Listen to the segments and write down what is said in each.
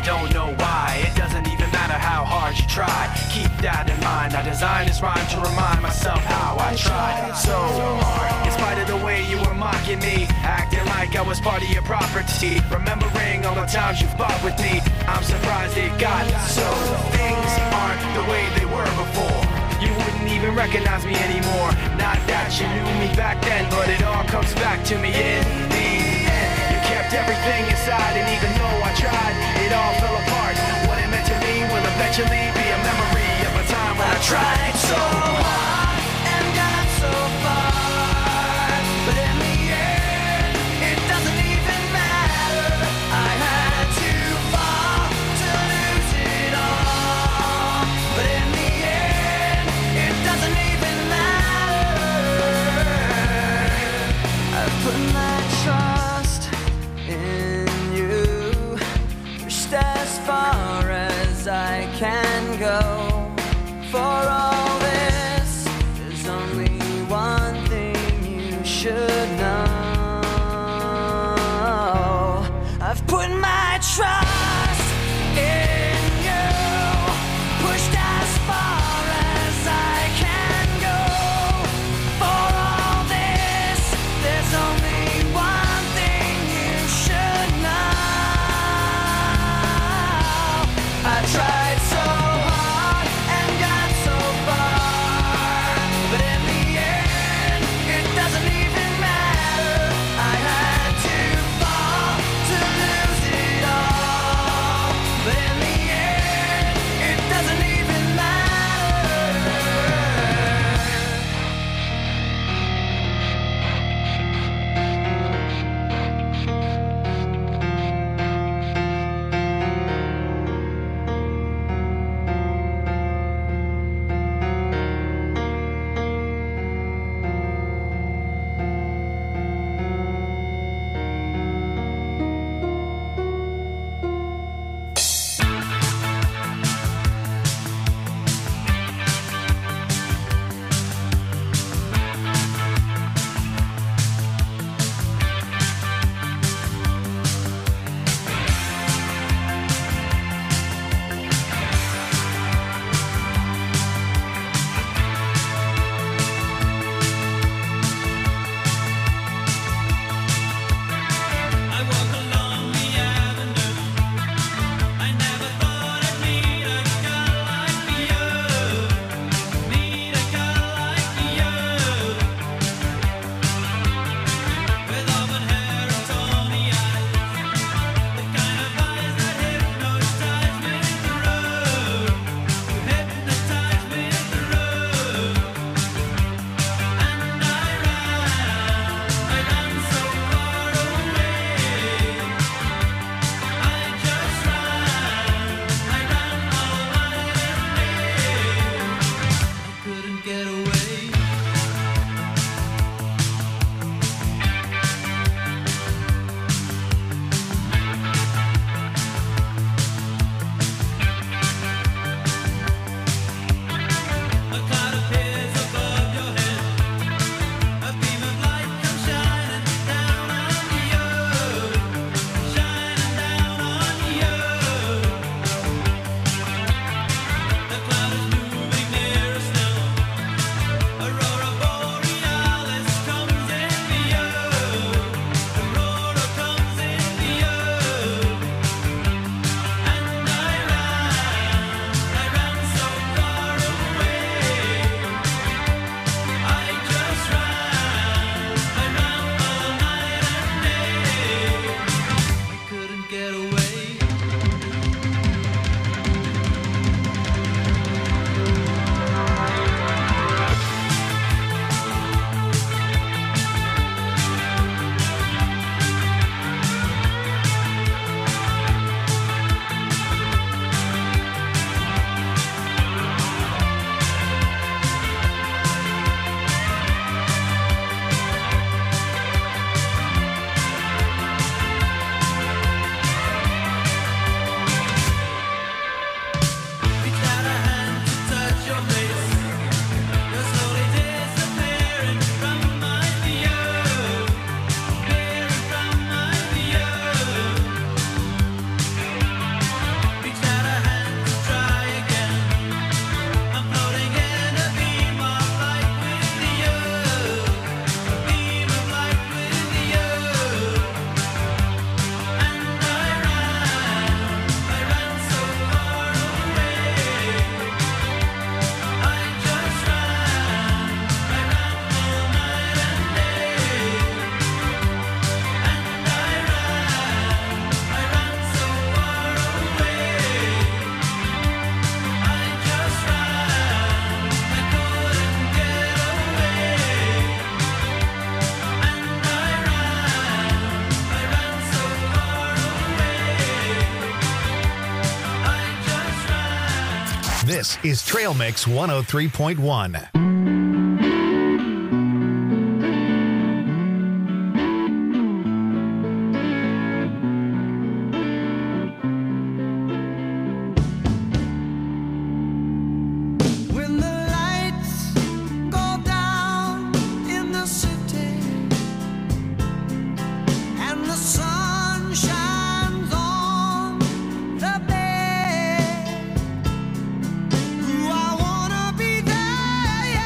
don't know why. It doesn't even matter how hard you try. Keep that in mind. I designed this rhyme to remind myself how I tried so hard. In spite of the way you were mocking me, acting like I was part of your property, remembering all the times you fought with me, I'm surprised it got so. Things aren't the way they were before. You wouldn't even recognize me anymore. Not that you knew me back then, but it all comes back to me in the end. You kept everything inside, and even though I tried, it all fell apart. What it meant to me will eventually be a memory of a time when I tried so hard and got so far, but in the end, it doesn't even matter. I had to fall to lose it all, but in the end, it doesn't even matter. I've put my trust in you, pushed as far as I can go. For all this, there's only one thing you should know. I've put my trust in you, pushed as far as I can go. For all this, there's only one thing you should know. I tried so hard and got so far, but in the end, it doesn't even matter. I had to fall to lose it all, This is Trail Mix 103.1. I wanna be there.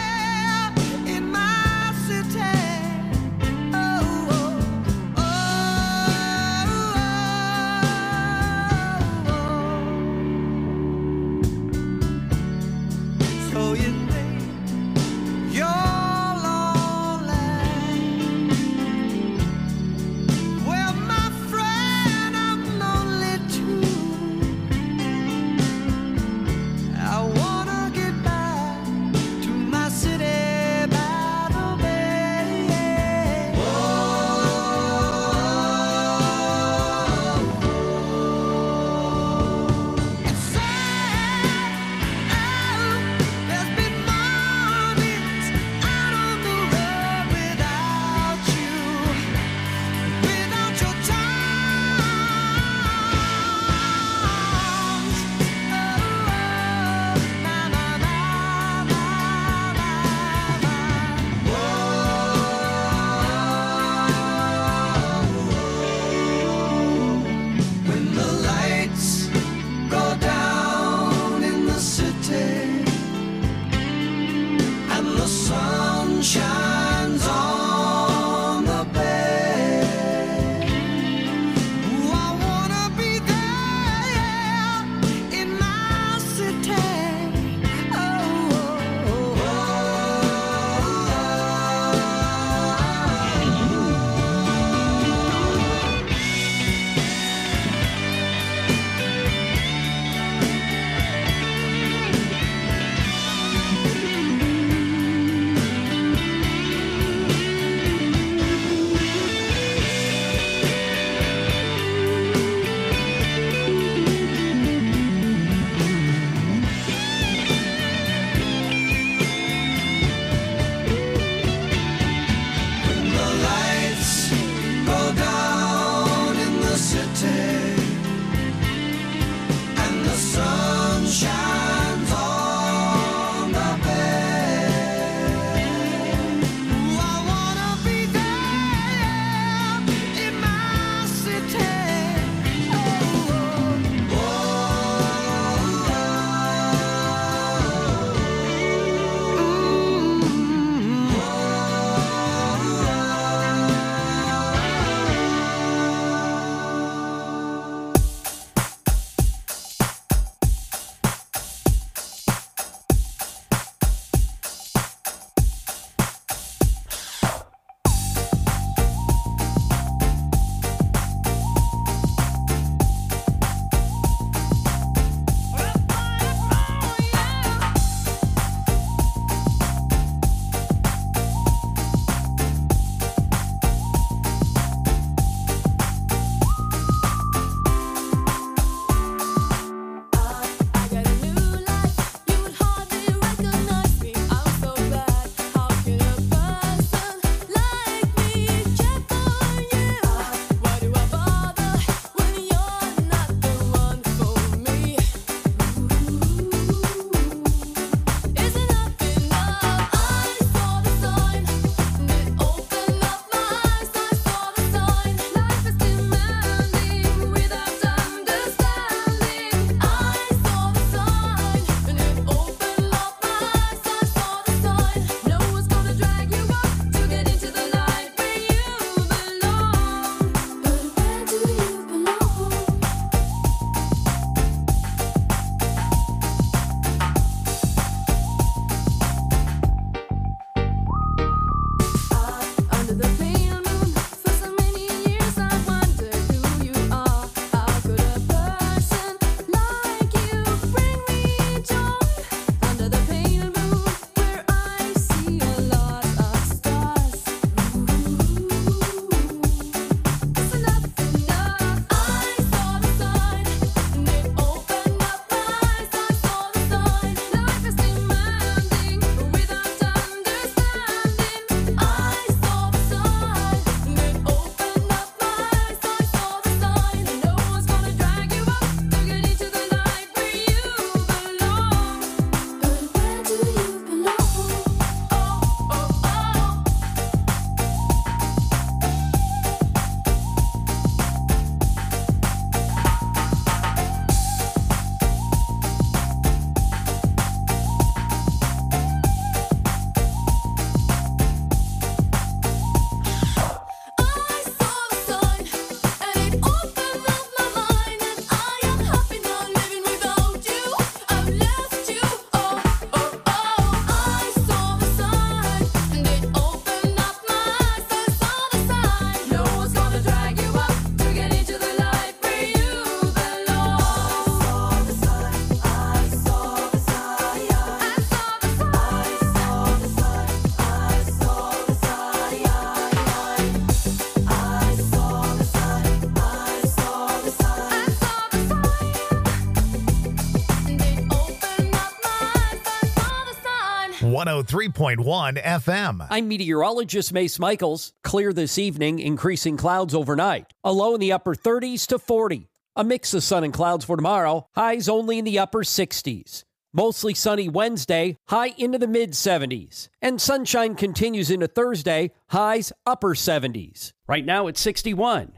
103.1 FM. I'm meteorologist Mace Michaels. Clear this evening, increasing clouds overnight. A low in the upper 30s to 40. A mix of sun and clouds for tomorrow. Highs only in the upper 60s. Mostly sunny Wednesday, high into the mid-70s. And sunshine continues into Thursday, highs upper 70s. Right now it's 61.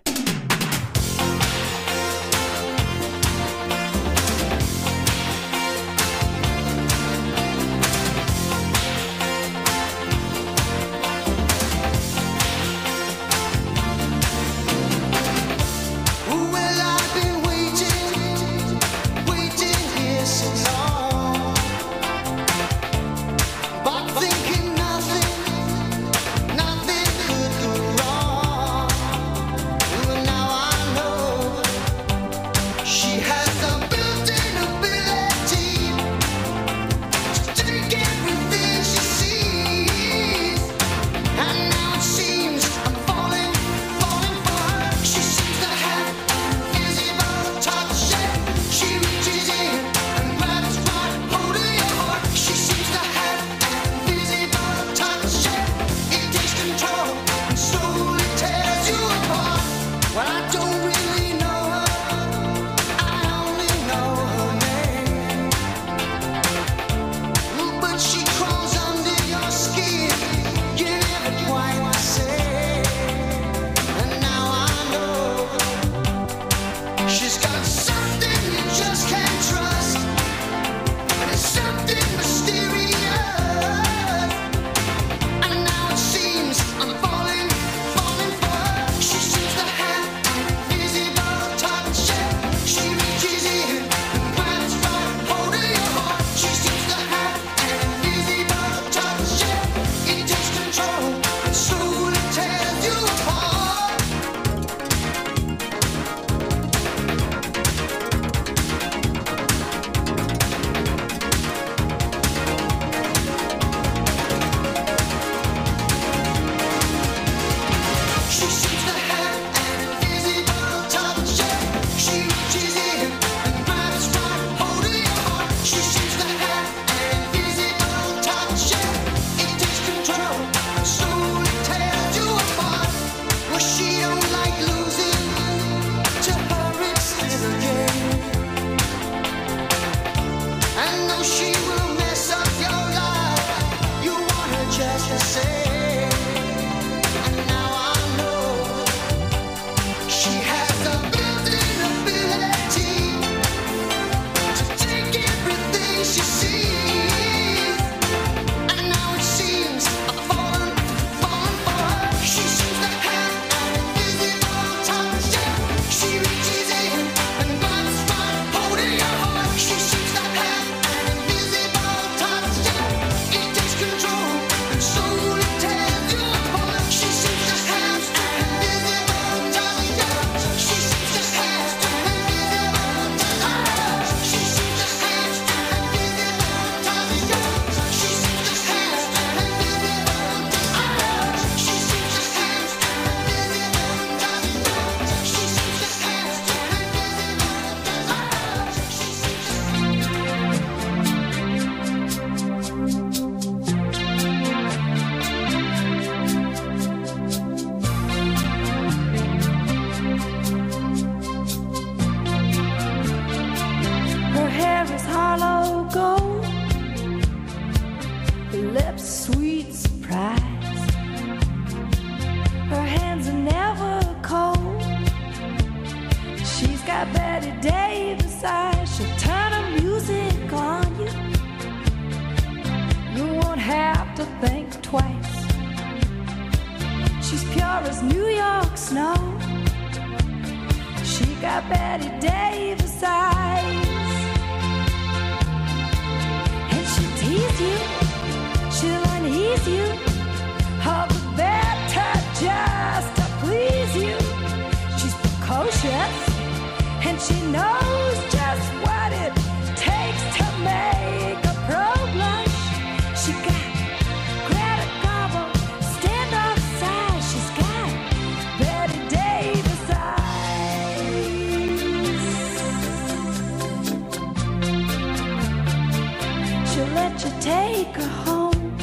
She'll let you take her home.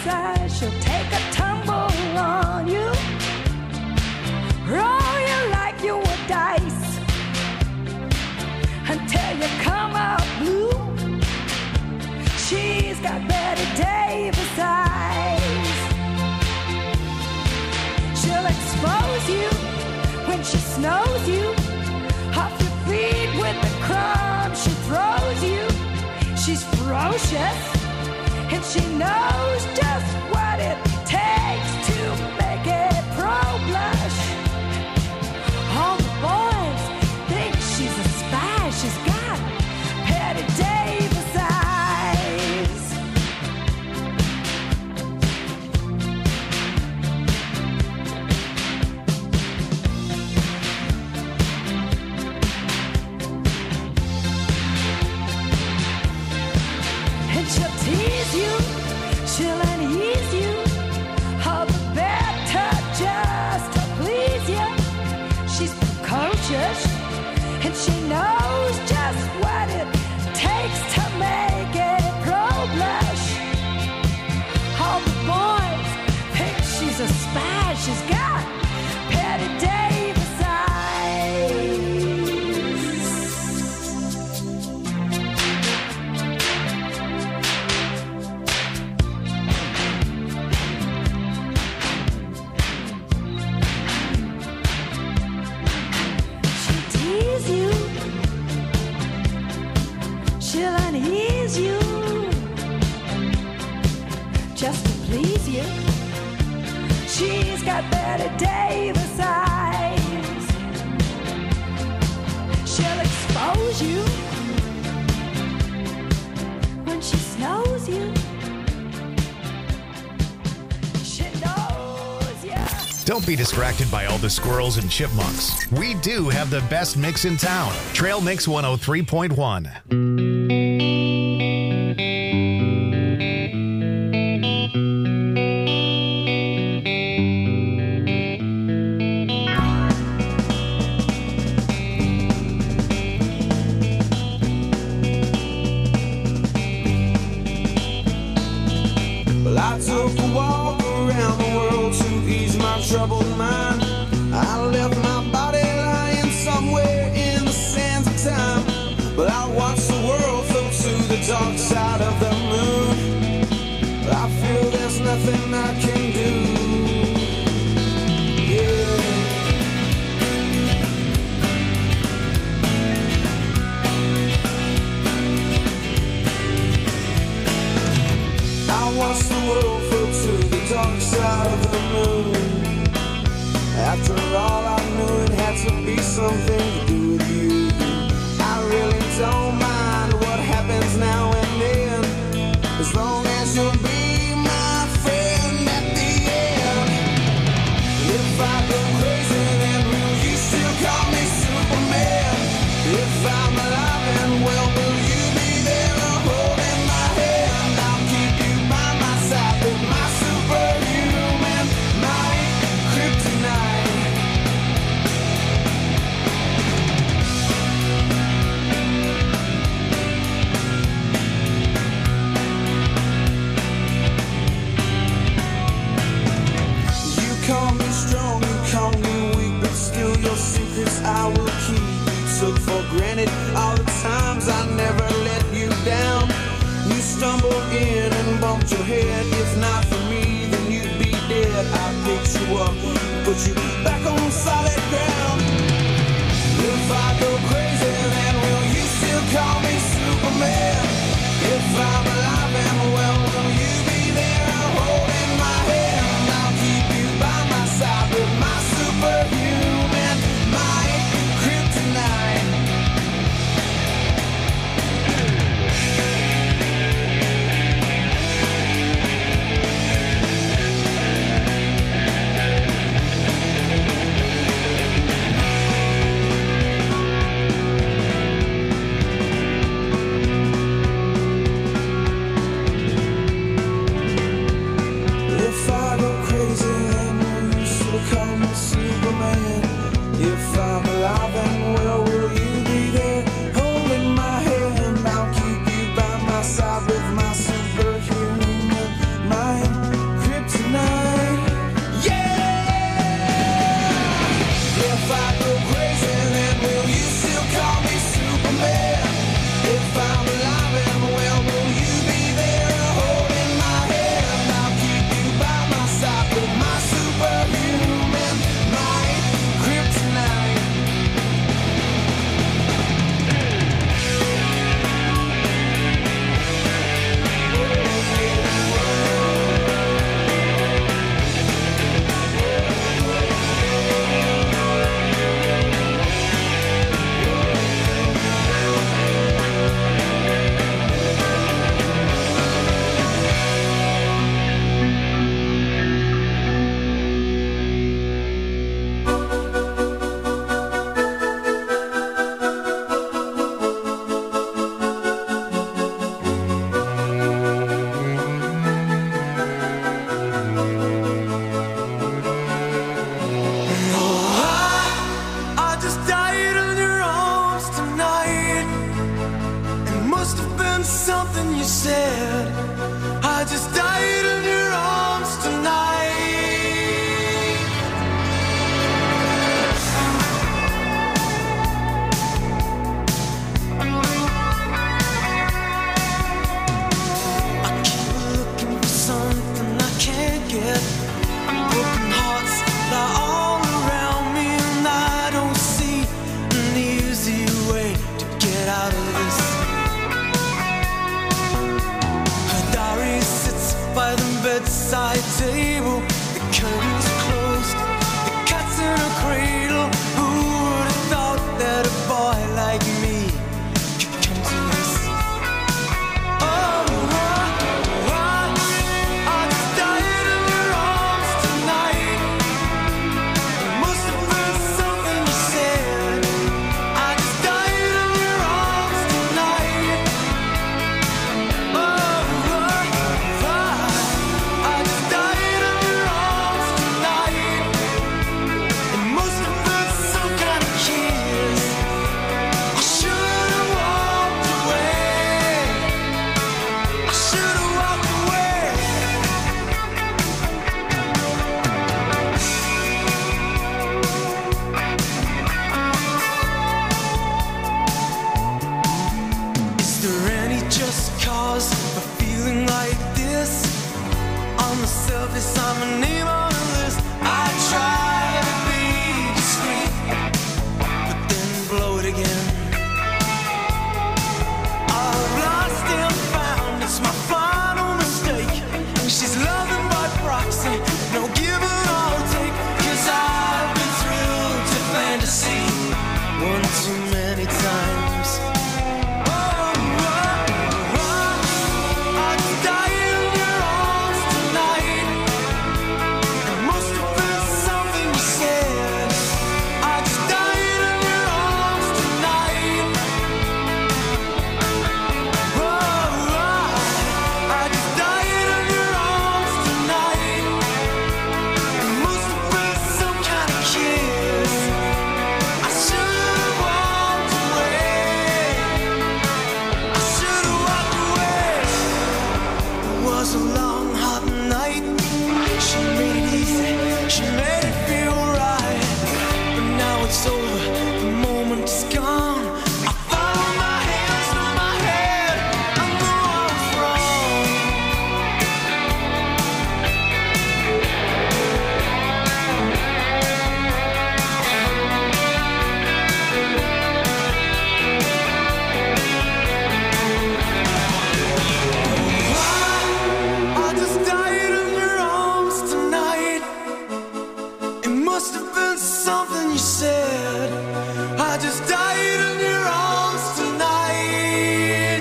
side, she'll take a tumble on you, roll you like you were dice, until you come out blue. She's got Betty Davis eyes. She'll expose you when she snows you, off your feet with the crumbs she throws you. She's ferocious, and she knows just what it takes to make a pro blush. All the boys think she's a spy. She's got Betty Davis eyes. And she'll tease you, she'll unease you, all the better just to please you. She's precocious, and she knows just what it takes to make a pro blush. All the boys think she's a spy. She's got Betty Davis eyes. She'll tease you, she'll unease you, just to please you. She's got Betty Davis eyes. She'll expose you when she snows you. She knows you. Don't be distracted by all the squirrels and chipmunks. We do have the best mix in town. Trail Mix 103.1. Well, I took a walk around the world to ease my troubled mind. I left my body lying somewhere in the sands of time. But I watched the world float to the dark side of the moon. But I feel there's nothing I can do. Yeah. I watched the world float to the dark side of the moon. After all, I knew it had to be something to do with you. I really don't mind what happens now and then, as long as you'll be my friend at the end. If I go crazy, then will you still call me Superman? If I'm alive and well, will you be there holding my hand? I'll keep you by my side with my superhuman might, kryptonite. You call me strong, you call me weak, but still your secrets I will keep. You took for granted all the times I never let you down. You stumbled in and bumped your head. If not for me, then you'd be dead. I picked you up, put you back on solid ground. If I go crazy, then will you still call me Superman? If I'm alive and well, will you be there holding my hand? I'll keep you by my side with my superhuman might, kryptonite. bedside table, the curtains closed, the cat's in a cradle. Who would have thought that a boy like me could come to this? I just died in your arms tonight. It must have been something you said. I just died in your arms tonight. I just died in your arms tonight. It must have been some kind of kiss. I should have walked away. I should have walked away. Is there any just cause for feeling like this? On the surface, I'm a name on a list. I try to be discreet, but then blow it again. I've lost and found, it's my final mistake. She's loving by proxy, no give and I'll take. 'Cause I've been thrilled to fantasy one too many times. I just died in your arms tonight. It must have been something you said. I just died in your arms tonight. I just died in your arms tonight. It must have been some kind of kiss. I should have walked away. I should have walked away. It was a long, hot night. She made it easy. She made it feel right. But now it's over. The moment is gone. I follow my hands through my head. I know I was wrong. I just died in your arms tonight. It must have been something you said. I just died in your arms tonight.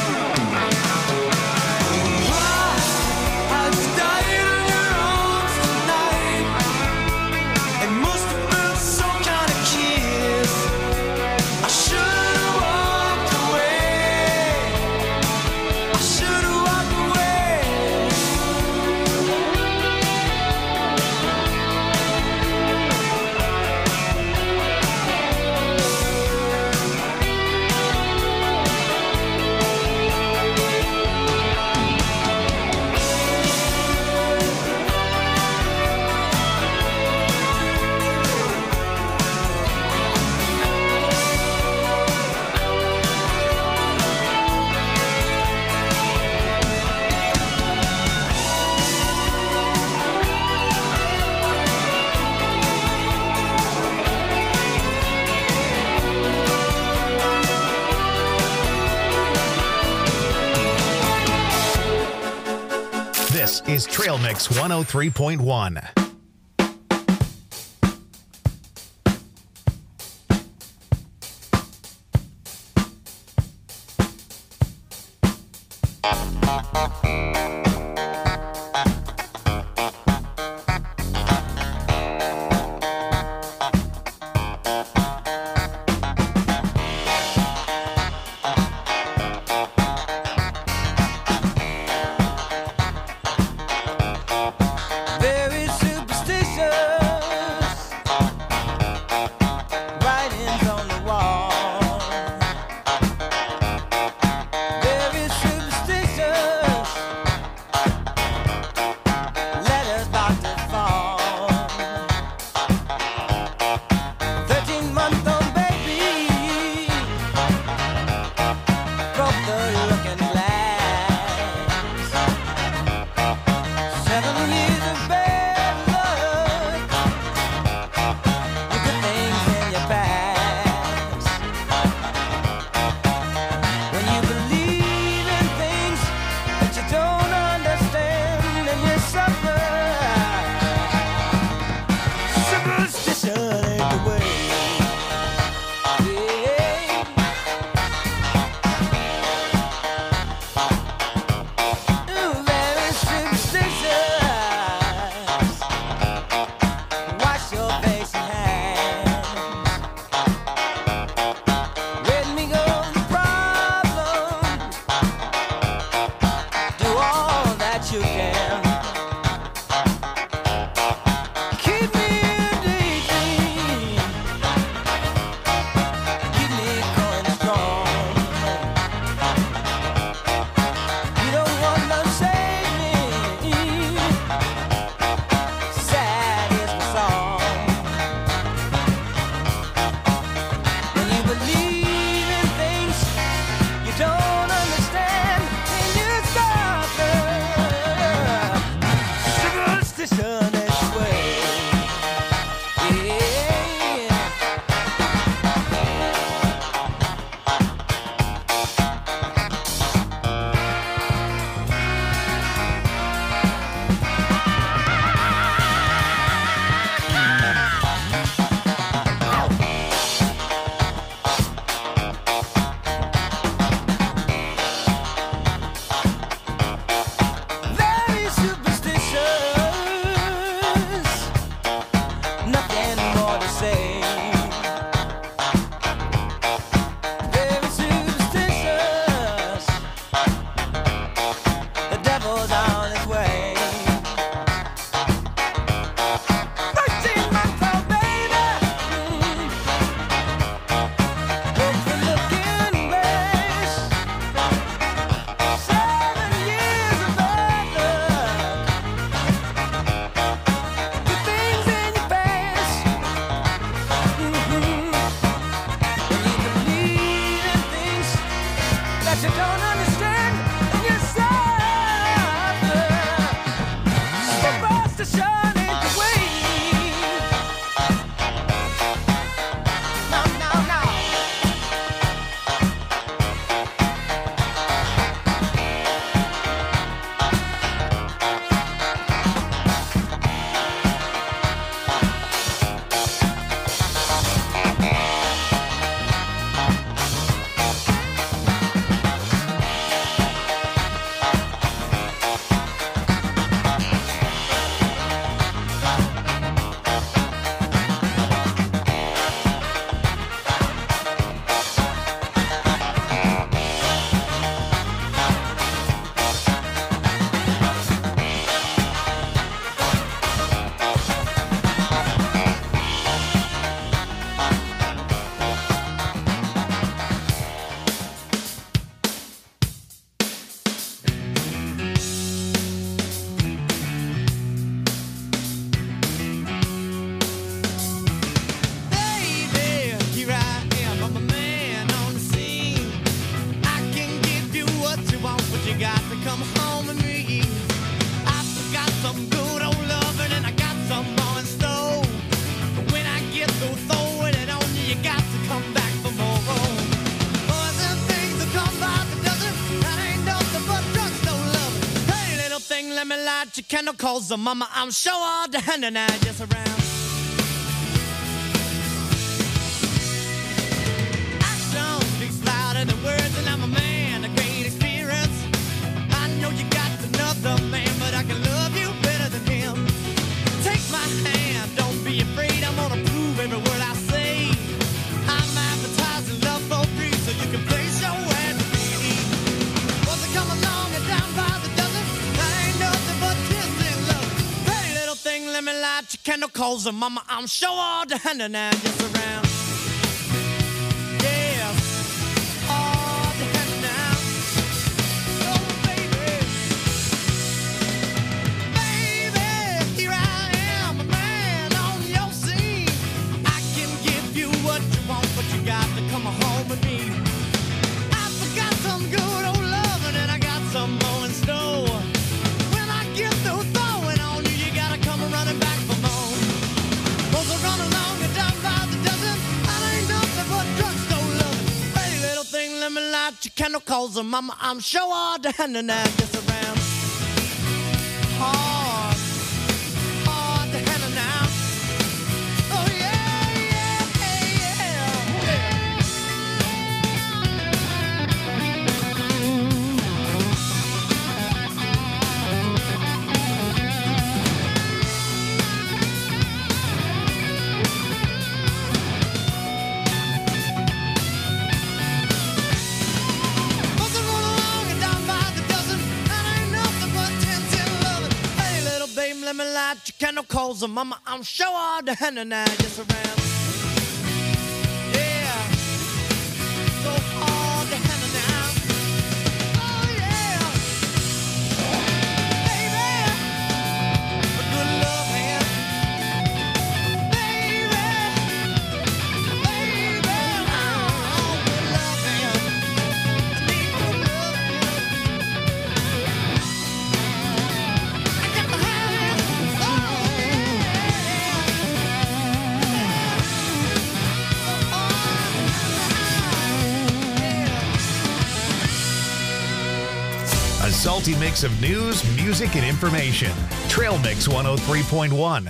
I just died in your arms tonight. It must have been some kind of kiss. I should have walked away. I should have walked away. This is Trail Mix 103.1. Very simple. you can. Keep me in daydream. Keep me going strong. You don't wanna save me. Sad is the song. When you believe in things you don't understand, and you suffer. Superstition is the way. Yeah. Very superstitious, nothing more to say. Very superstitious, the devil's on his way. 13-month-old baby, looks the looking glass. 7 years of bad luck. Good things in your past. When you believe in things that you don't understand, and you suffer. Superstition ain't the way. No, no, no. Baby, here I am, I'm a man on the scene. I can give you what you want, but you got to come home with me. I've got some good old loving and I got some more in store. But when I get through throwing it on you, you got to come back for more. Boys and things that come by the dozen, that ain't nothing but drugstore love. Hey, little thing, let me light your candle, cause the mama, I'm sure all the hand and I just around. Action speaks louder than words, and I'm a man of great experience. I know you got another man, but I can love you better than him. Take my hand, don't be afraid, I'm gonna prove every word I say. I'm advertising love for free, so you can place your ad to me. Once I come along and down by the dozen, that ain't nothing but tears in love. Hey, little thing, let me light your candle, cause the mama, I'm sure all the hand and I just around. Yeah, all the hand now. Oh, baby. Baby, here I am, a man on your scene. I can give you what you want, but you got to come home with me. I forgot some good old loving and I got some more in store. When I get through throwing on you, you gotta come running back for more. Cause I run along and down by the dozen, that ain't nothing but drugstore loving. Hey, little thing, let me light your candle, cause the mama, I'm sure all the hand and I just around. Hard, hard to handle now. Oh yeah, yeah, yeah. Cause I run along and down by the dozen, and I let me light your candle, cause mama, I'm sure all the hand and I just around. Yeah, so hard the hand and I. Oh yeah, baby, a good love hand, baby, oh, good love hand, I need good love hand. I got the hand, oh A salty mix of news, music, and information. Trail Mix 103.1.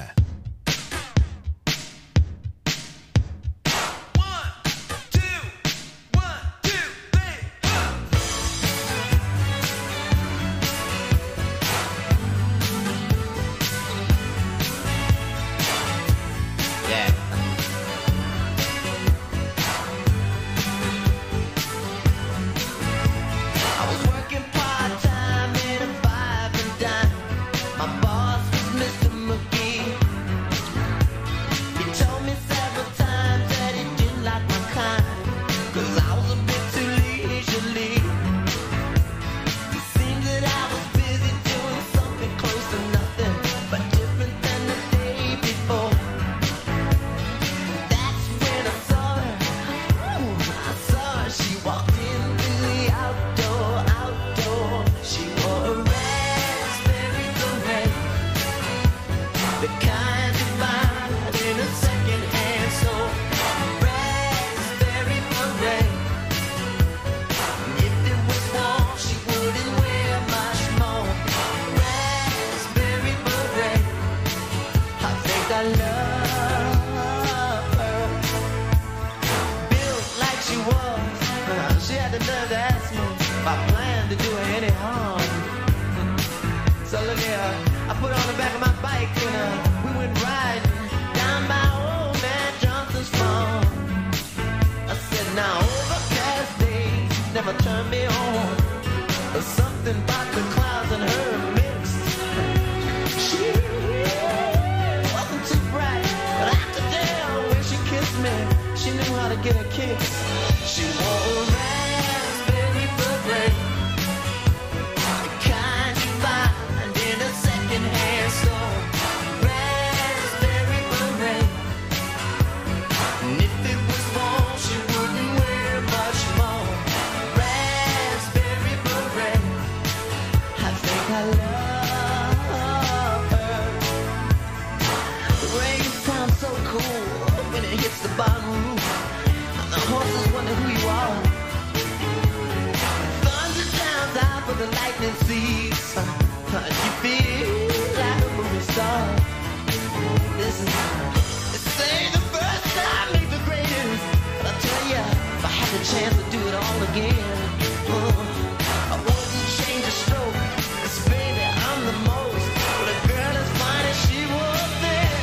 I was working part-time in a 5 and dime. My boss was Mr. McGee. He told me several times that he didn't like my kind, 'cause I was a bit too leisurely. It seemed that I was busy doing something close to nothing, but different than the day before. That's when I saw her. Ooh, I saw her. She walked into the outdoor. She wore a raspberry beret, the kind you find in a second-hand store. Raspberry beret. If it was warm, she wouldn't wear much more. Raspberry beret. I think I love her. Built like she was, she had the nerve to ask me if I planned to do her any harm. So look here, I put her on the back of my bike and we went riding down by old man Johnson's farm. I said, now overcast days never turn me on. There's something about the clouds and her mixed. She wasn't too bright, but I could tell when she kissed me, she knew how to get a kiss. She wore a raspberry beret, the kind you find in a second-hand store. Raspberry beret. And if it was warm, she wouldn't wear much more. Raspberry beret. I think I love her. The rain sounds so cool when it hits the bottom roof. And the horses wonder who you are. Thunder sounds out for the lightning seeds. You feel like a movie star. Listen, this ain't the first time, ain't the greatest. But I tell ya, if I had the chance to do it all again, I wouldn't change a stroke. 'Cause baby, I'm the most. But a girl as fine as she was there.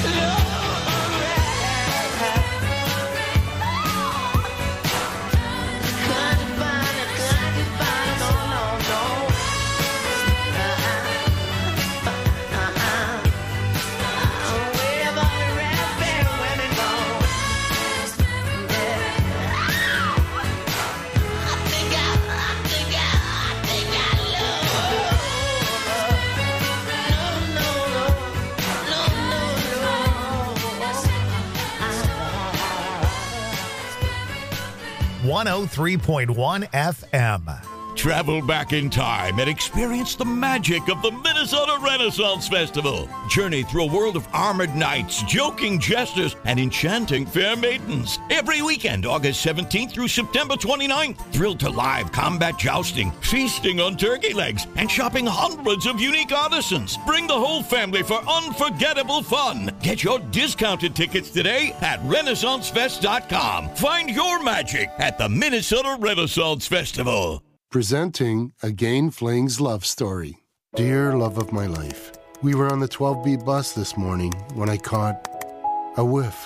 One 103.1 FM. Travel back in time and experience the magic of the Minnesota Renaissance Festival. Journey through a world of armored knights, joking jesters, and enchanting fair maidens. Every weekend, August 17th through September 29th. Thrill to live combat jousting, feasting on turkey legs, and shopping hundreds of unique artisans. Bring the whole family for unforgettable fun. Get your discounted tickets today at RenaissanceFest.com. Find your magic at the Minnesota Renaissance Festival. Presenting a Gain Flings love story. Dear love of my life, we were on the 12B bus this morning when I caught a whiff.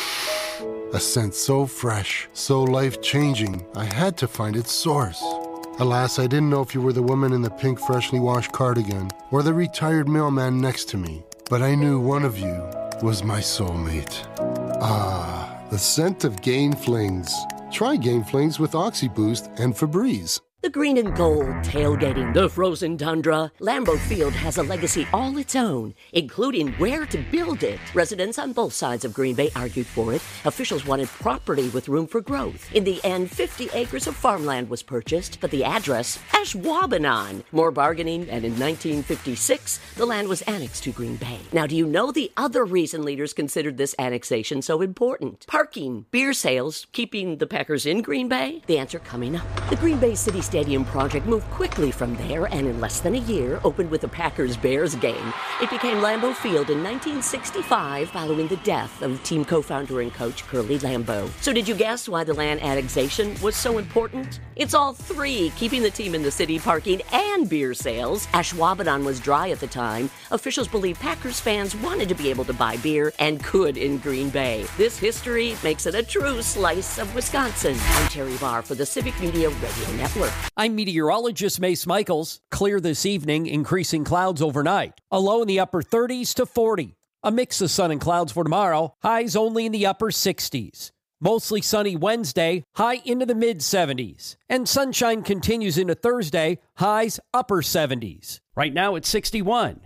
A scent so fresh, so life-changing, I had to find its source. Alas, I didn't know if you were the woman in the pink freshly washed cardigan or the retired mailman next to me, but I knew one of you was my soulmate. Ah, the scent of Gain Flings. Try Gain Flings with OxyBoost and Febreze. The green and gold tailgating the frozen tundra. Lambeau Field has a legacy all its own, including where to build it. Residents on both sides of Green Bay argued for it. Officials wanted property with room for growth. In the end, 50 acres of farmland was purchased, but the address, Ashwaubenon. More bargaining, and in 1956, the land was annexed to Green Bay. Now, do you know the other reason leaders considered this annexation so important? Parking, beer sales, keeping the Packers in Green Bay? The answer coming up. The Green Bay City Stadium project moved quickly from there and in less than a year opened with a Packers-Bears game. It became Lambeau Field in 1965 following the death of team co-founder and coach Curly Lambeau. So did you guess why the land annexation was so important? It's all three, keeping the team in the city, parking, and beer sales. Ashwaubenon was dry at the time. Officials believe Packers fans wanted to be able to buy beer and could in Green Bay. This history makes it a true slice of Wisconsin. I'm Terry Barr for the Civic Media Radio Network. I'm meteorologist Mace Michaels. Clear this evening, increasing clouds overnight. A low in the upper 30s to 40. A mix of sun and clouds for tomorrow. Highs only in the upper 60s. Mostly sunny Wednesday, high into the mid-70s. And sunshine continues into Thursday, highs upper 70s. Right now it's 61.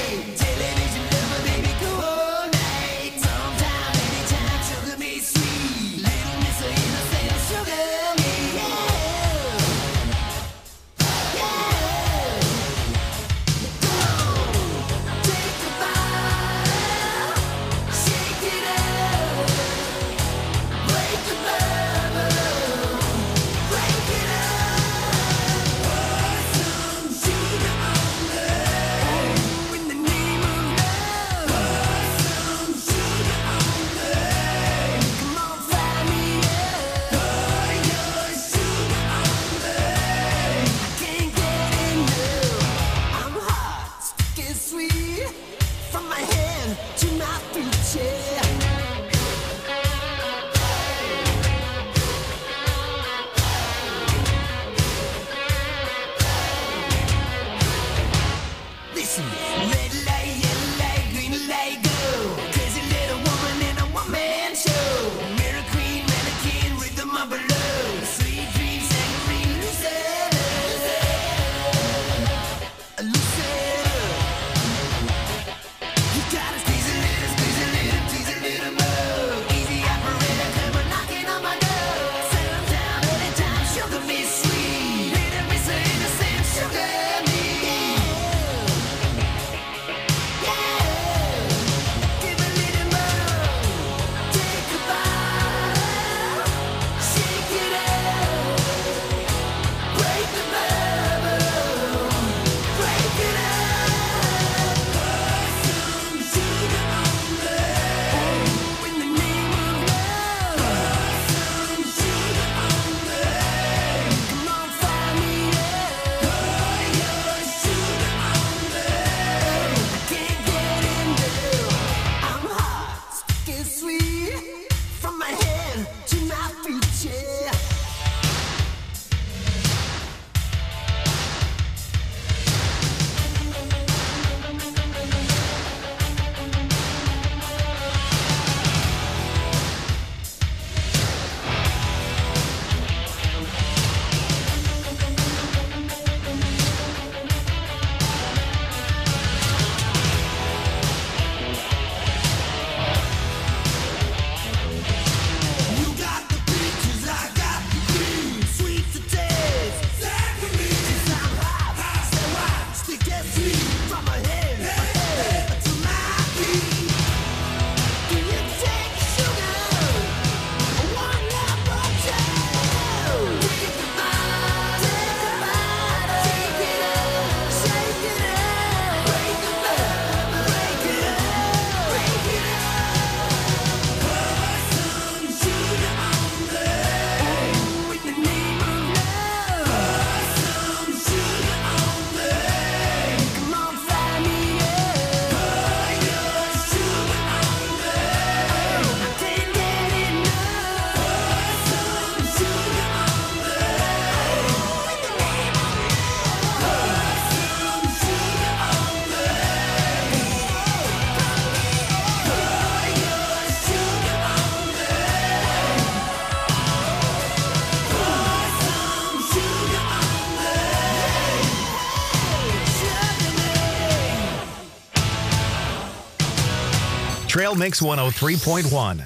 Trail Mix 103.1.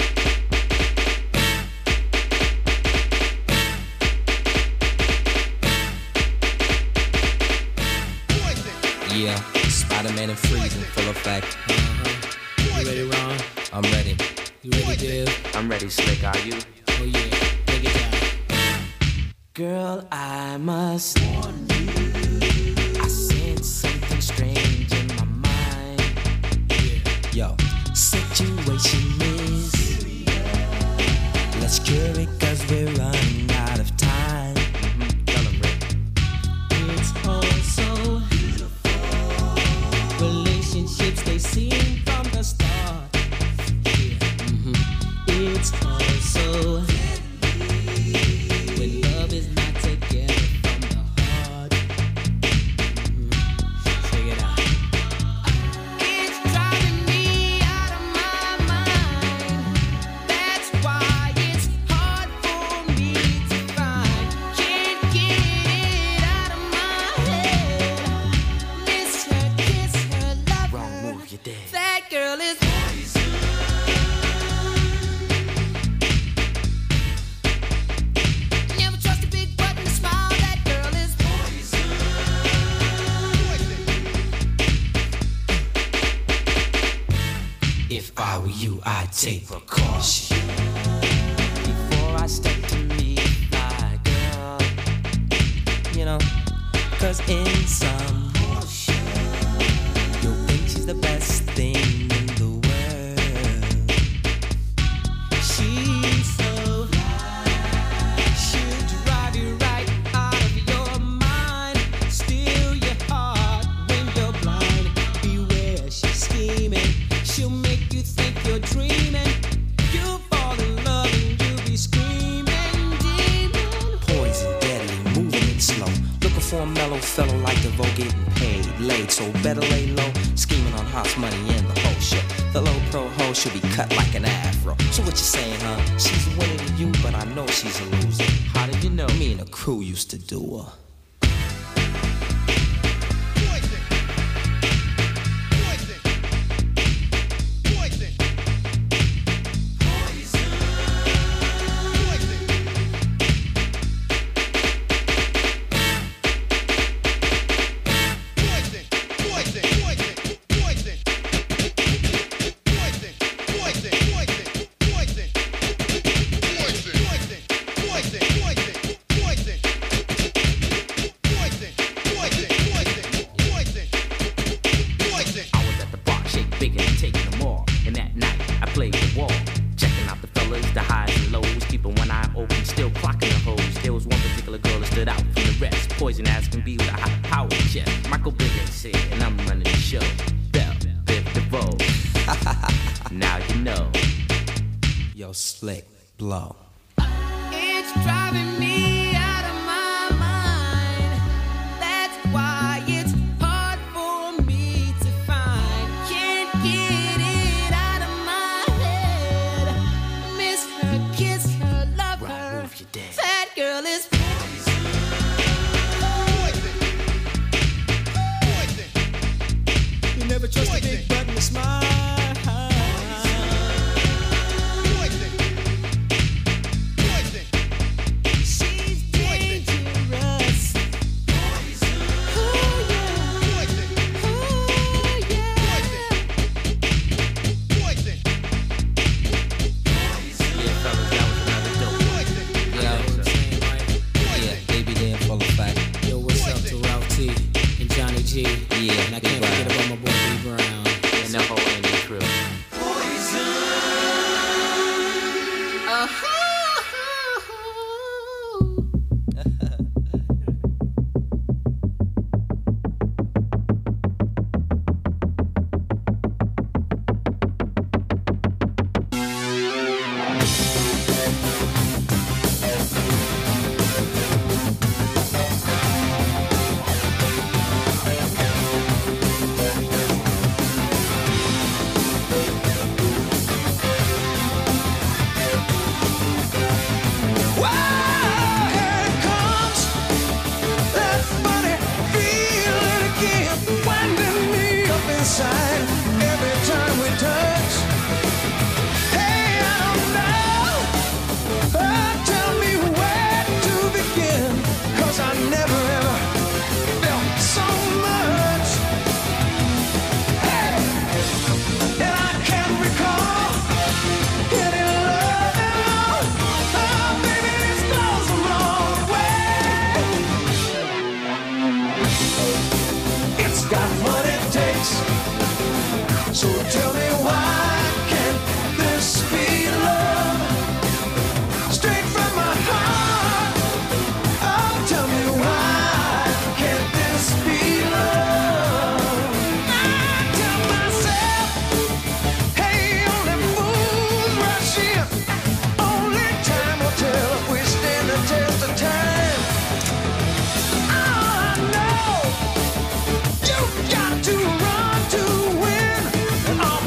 Yeah, Spider-Man and Freeze in full effect. You ready, Ron? I'm ready. You ready, Dave? I'm ready, Slick. Are you? Oh yeah, take it down. Girl, I must warn you. I sense something strange in my mind. Yo, situation is, let's cure it 'cause we're running out of time. Tell 'em, Rick. It's all so beautiful. Relationships, they seem from the start. It's all so when love is not together from the heart. Check it out. It's driving me out of my mind. That's why it's hard for me to find. Can't get it out of my head. Miss her, kiss her, love dead. That girl is never trust a big button to smile. That girl is If I were you, I'd take precaution before I step to meet my girl. You know, 'cause in some you'll think she's the best thing in the world. She's so she'll drive you right out of your mind, steal your heart when you're blind. Beware, she's scheming. She'll make you think you're dreaming. You'll fall in love and you'll be screaming, demon. Poison, deadly, moving it slow. Looking for a mellow fellow like DeVoe, getting paid, laid, so better lay low. Scheming on Hot's money and the whole show. The low pro hoe should be cut like an afro. So what you saying, huh? She's winning to you, but I know she's a loser. How did you know? Me and the crew used to do her. Slick blow. It's driving me out of my mind. That's why it's hard for me to find. Can't get it out of my head. Miss her, kiss her, love her. That girl is You never trust a big button to smile. got to run to win.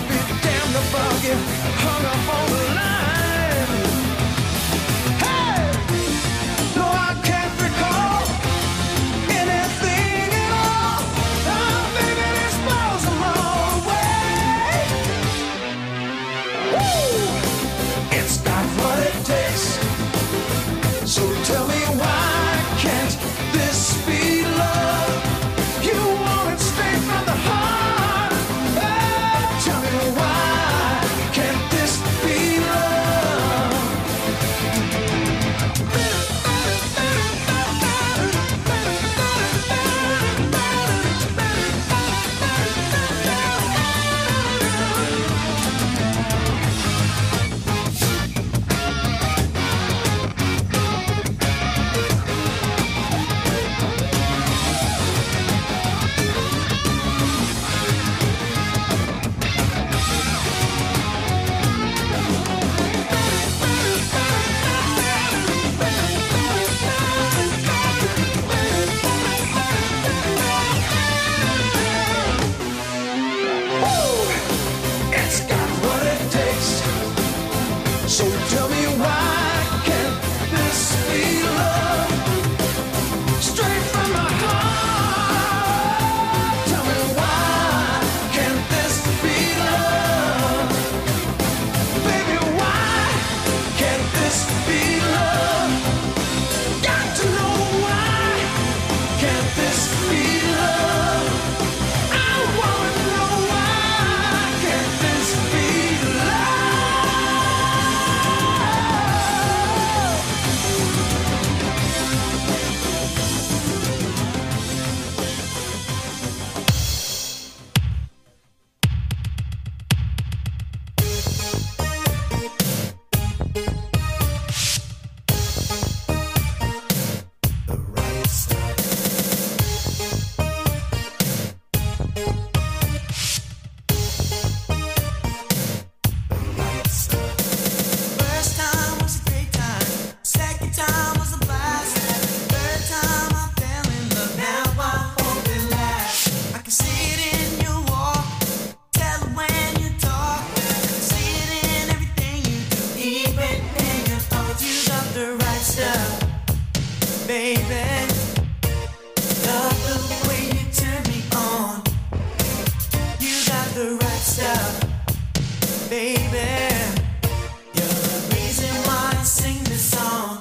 right stuff, baby. You're the reason why I sing this song.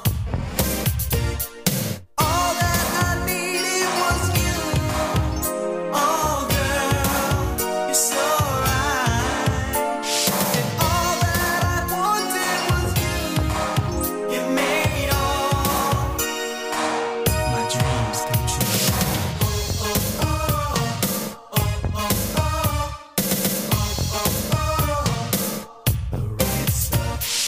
All that I needed was you. Oh, girl, you're so right. And all that I wanted was you. You made all my dreams come true. The right stuff.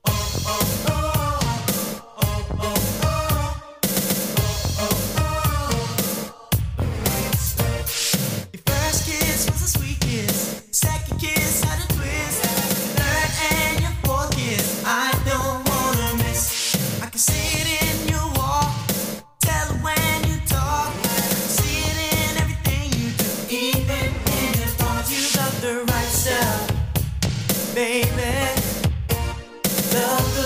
Your first kiss was a sweet kiss. Second kiss had a twist. Third and your fourth kiss, I don't wanna miss. I can see it in your walk, tell it when you talk. See it in everything you do, even in your thoughts. You got the right stuff, baby. Love